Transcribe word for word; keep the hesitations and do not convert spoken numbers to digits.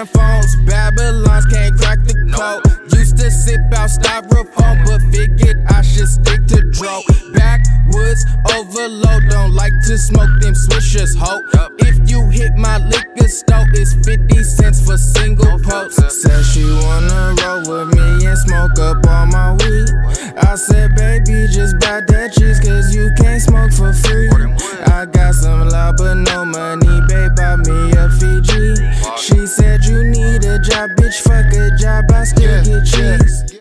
damn phones. Babylons can't crack the code. Used to sip out styrofoam, but figured I should stick to dro. Backwoods overload, don't like to smoke them swishers, ho. If you hit my liquor store, it's fifty cents for single posts. Said she wanna roll with me and smoke up all my weed. I said, baby, just buy that cheese, cause you can't smoke for free. I got some love but no money, babe, buy me a Fiji. She said you need a job, bitch, fuck a job, I still get cheese.